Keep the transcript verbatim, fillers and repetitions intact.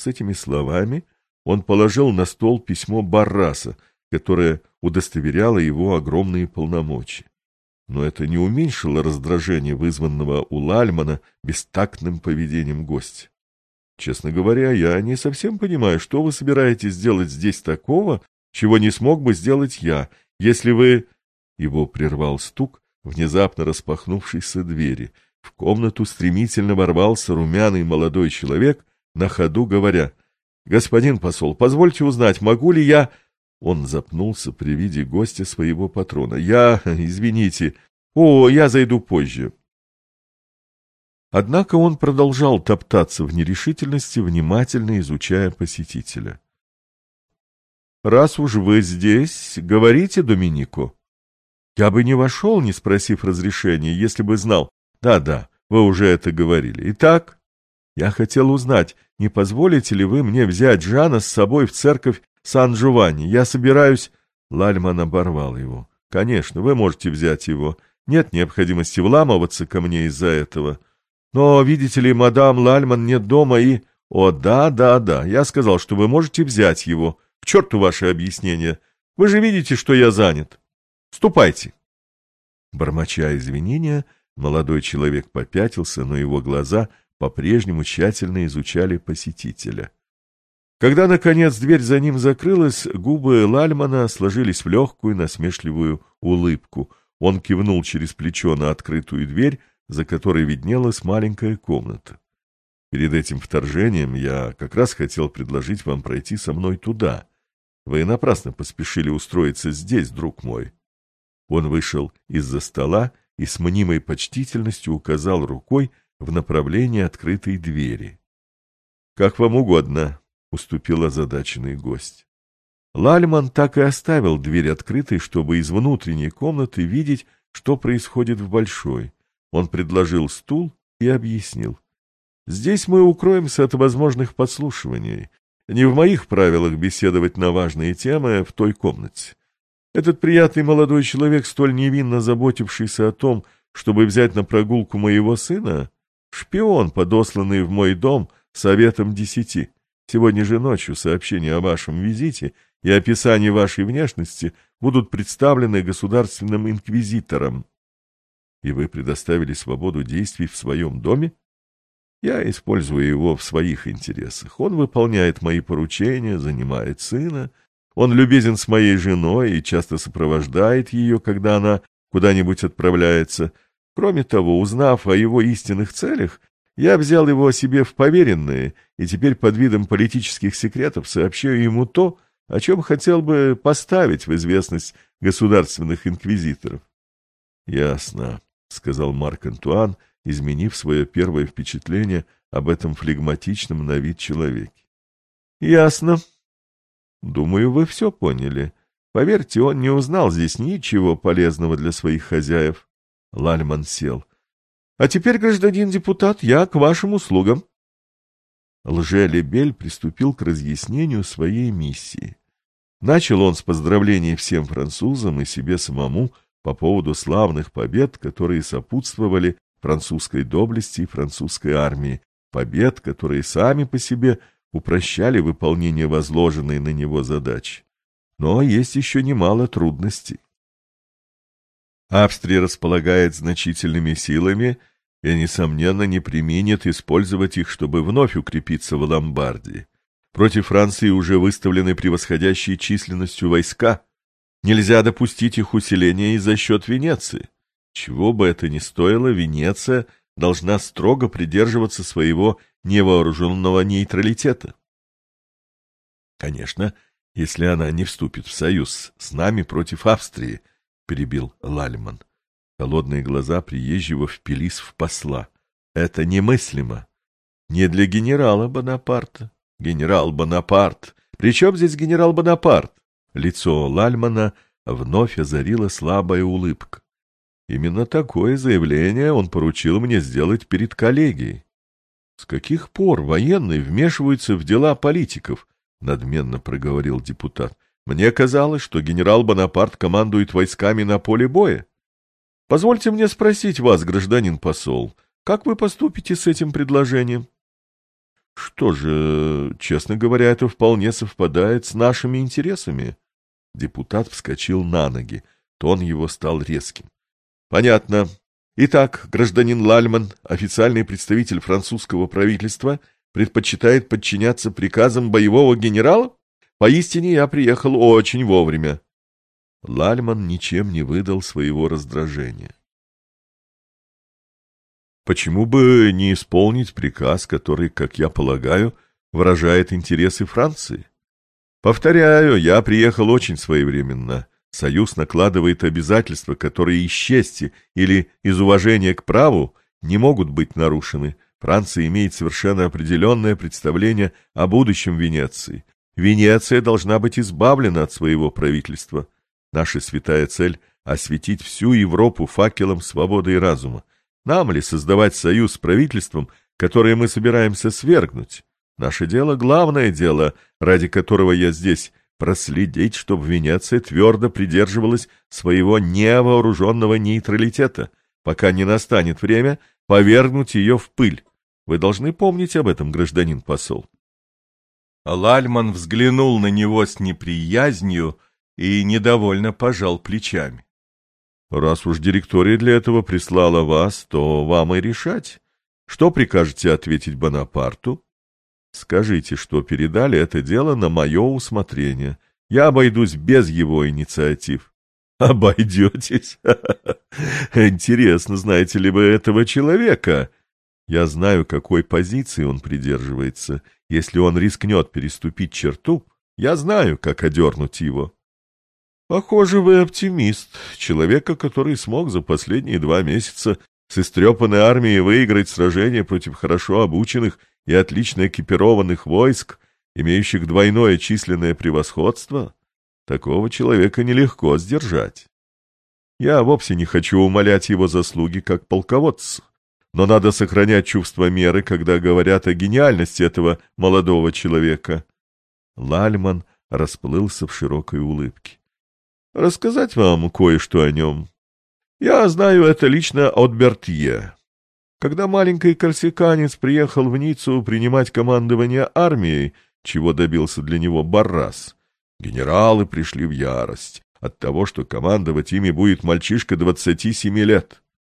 С этими словами он положил на стол письмо Барраса, которое удостоверяло его огромные полномочия. Но это не уменьшило раздражение, вызванного у Лальмана бестактным поведением гостя. «Честно говоря, я не совсем понимаю, что вы собираетесь сделать здесь такого, чего не смог бы сделать я, если вы...» Его прервал стук внезапно распахнувшейся двери. В комнату стремительно ворвался румяный молодой человек, на ходу говоря: «Господин посол, позвольте узнать, могу ли я...» Он запнулся при виде гостя своего патрона. «Я... извините... О, я зайду позже». Однако он продолжал топтаться в нерешительности, внимательно изучая посетителя. «Раз уж вы здесь, говорите Доминику». «Я бы не вошел, не спросив разрешения, если бы знал». «Да-да, вы уже это говорили. Итак, я хотел узнать, не позволите ли вы мне взять Жана с собой в церковь Сан-Джованни? Я собираюсь...» Лальман оборвал его. «Конечно, вы можете взять его. Нет необходимости вламываться ко мне из-за этого. Но, видите ли, мадам Лальман нет дома и...» «О, да, да, да, я сказал, что вы можете взять его. К черту ваши объяснения. Вы же видите, что я занят. Ступайте». Бормоча извинения, молодой человек попятился, но его глаза по-прежнему тщательно изучали посетителя. Когда, наконец, дверь за ним закрылась, губы Лальмана сложились в легкую насмешливую улыбку. Он кивнул через плечо на открытую дверь, за которой виднелась маленькая комната. «Перед этим вторжением я как раз хотел предложить вам пройти со мной туда. Вы напрасно поспешили устроиться здесь, друг мой». Он вышел из-за стола и с мнимой почтительностью указал рукой в направлении открытой двери. «Как вам угодно», — уступил озадаченный гость. Лальман так и оставил дверь открытой, чтобы из внутренней комнаты видеть, что происходит в большой. Он предложил стул и объяснил: «Здесь мы укроемся от возможных подслушиваний. Не в моих правилах беседовать на важные темы в той комнате. Этот приятный молодой человек, столь невинно заботившийся о том, чтобы взять на прогулку моего сына, шпион, подосланный в мой дом советом десяти. Сегодня же ночью сообщения о вашем визите и описание вашей внешности будут представлены государственным инквизитором». «И вы предоставили свободу действий в своем доме?» «Я использую его в своих интересах. Он выполняет мои поручения, занимает сына. Он любезен с моей женой и часто сопровождает ее, когда она куда-нибудь отправляется. Кроме того, узнав о его истинных целях, я взял его себе в поверенные и теперь под видом политических секретов сообщаю ему то, о чем хотел бы поставить в известность государственных инквизиторов». «Ясно», — сказал Марк-Антуан, изменив свое первое впечатление об этом флегматичном на вид человеке. «Ясно. Думаю, вы все поняли. Поверьте, он не узнал здесь ничего полезного для своих хозяев». Лальман сел. «А теперь, гражданин депутат, я к вашим услугам». Лже-Лебель приступил к разъяснению своей миссии. Начал он с поздравлений всем французам и себе самому по поводу славных побед, которые сопутствовали французской доблести и французской армии, побед, которые сами по себе упрощали выполнение возложенной на него задачи. Но есть еще немало трудностей. Австрия располагает значительными силами и, несомненно, не преминет использовать их, чтобы вновь укрепиться в Ломбардии. Против Франции уже выставлены превосходящие численностью войска. Нельзя допустить их усиления и за счет Венеции. Чего бы это ни стоило, Венеция должна строго придерживаться своего невооруженного нейтралитета. Конечно, если она не вступит в союз с нами против Австрии, — перебил Лальман. Холодные глаза приезжего впились в посла. Это немыслимо. Не для генерала Бонапарта. Генерал Бонапарт. При чем здесь генерал Бонапарт? Лицо Лальмана вновь озарила слабая улыбка. Именно такое заявление он поручил мне сделать перед коллегией. С каких пор военные вмешиваются в дела политиков? Надменно проговорил депутат. Мне казалось, что генерал Бонапарт командует войсками на поле боя. Позвольте мне спросить вас, гражданин посол, как вы поступите с этим предложением? Что же, честно говоря, это вполне совпадает с нашими интересами. Депутат вскочил на ноги. Тон его стал резким. Понятно. Итак, гражданин Лальман, официальный представитель французского правительства, предпочитает подчиняться приказам боевого генерала? Поистине я приехал очень вовремя. Лальман ничем не выдал своего раздражения. Почему бы не исполнить приказ, который, как я полагаю, выражает интересы Франции? Повторяю, я приехал очень своевременно. Союз накладывает обязательства, которые из чести или из уважения к праву не могут быть нарушены. Франция имеет совершенно определенное представление о будущем Венеции. Венеция должна быть избавлена от своего правительства. Наша святая цель — осветить всю Европу факелом свободы и разума. Нам ли создавать союз с правительством, которое мы собираемся свергнуть? Наше дело — главное дело, ради которого я здесь, проследить, чтобы Венеция твердо придерживалась своего невооруженного нейтралитета, пока не настанет время повергнуть ее в пыль. Вы должны помнить об этом, гражданин посол. Лальман взглянул на него с неприязнью и недовольно пожал плечами. Раз уж директория для этого прислала вас, то вам и решать. Что прикажете ответить Бонапарту? Скажите, что передали это дело на мое усмотрение. Я обойдусь без его инициатив. Обойдетесь? Интересно, знаете ли вы этого человека? Я знаю, какой позиции он придерживается. Если он рискнет переступить черту, я знаю, как одернуть его. Похоже, вы оптимист. Человека, который смог за последние два месяца с истрепанной армией выиграть сражение против хорошо обученных и отлично экипированных войск, имеющих двойное численное превосходство, такого человека нелегко сдержать. Я вовсе не хочу умалять его заслуги как полководца, но надо сохранять чувство меры, когда говорят о гениальности этого молодого человека. Лальман расплылся в широкой улыбке. Рассказать вам кое-что о нем. Я знаю это лично от Бертье. Когда маленький корсиканец приехал в Ниццу принимать командование армией, чего добился для него Баррас, генералы пришли в ярость от того, что командовать ими будет мальчишка двадцати семи лет.